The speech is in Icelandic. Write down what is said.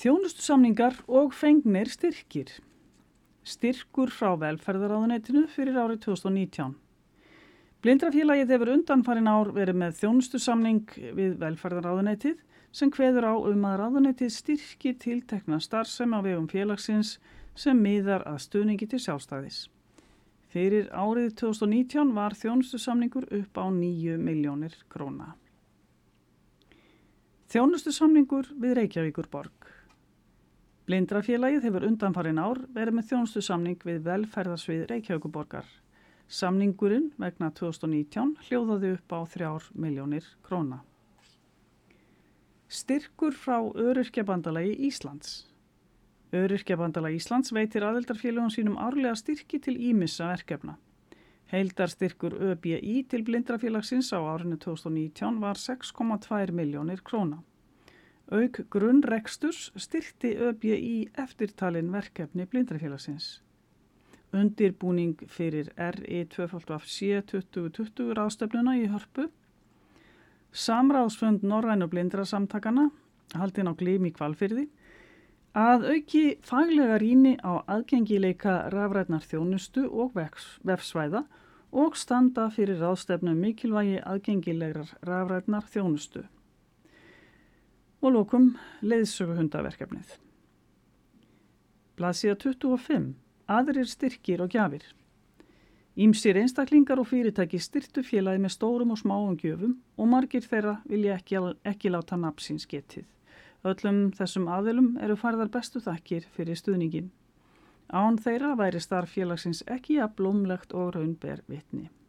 Þjónustusamningar og fengnir styrkir. Styrkur frá velferðarráðuneytinu fyrir árið 2019. Blindrafélagið hefur undanfarin ár verið með þjónustusamning við velferðarráðuneytið sem kveður á að ráðuneytið styrki tiltekna starfsemi á vegum félagsins sem miðar að stuðningi til sjálfstæðis. Fyrir árið 2019 var þjónustusamningur upp á 9 milljónir króna. Þjónustusamningur við Reykjavíkurborg. Blindrafélagið hefur undanfarin ár verið með þjónustusamning við velferðarsvið Reykjavíkurborgar. Samningurinn vegna 2019 hljóðaði upp á 3 milljónir króna. Styrkur frá Öryrkjabandalagi Íslands. Öryrkjabandalagi Íslands veitir aðildarfélögum sínum árlega styrki til ýmissa verkefna. Heildarstyrkur ÖBÍ til blindrafélagsins á árinu 2019 var 6,2 milljónir króna. Auk grunnreksturs styrkti ÖBÍ eftirtalin verkefni blindrafélagsins. Undirbúning fyrir RI2FC 2020 ráðstefnuna í Hörpu, samráðsfund Norrænu blindrasamtakana, haldin á Glím í Hvalfirði, að auki faglega rýni á aðgengileika rafrænnar þjónustu og vefsvæða og standa fyrir ráðstefnu mikilvægi aðgengilegrar rafrænnar þjónustu. Og lokum leiðsöguhundaverkefnið. Blaðsíða 25. Aðrir styrkir og gjafir. Ýmsir einstaklingar og fyrirtæki styrktu félagið með stórum og smáum gjöfum og margir þeirra vilja ekki láta nafn síns getið. Öllum þessum aðilum eru færðar bestu þakkir fyrir stuðningin. Án þeirra væri starf félagsins ekki jafn blómlegt og raun ber vitni.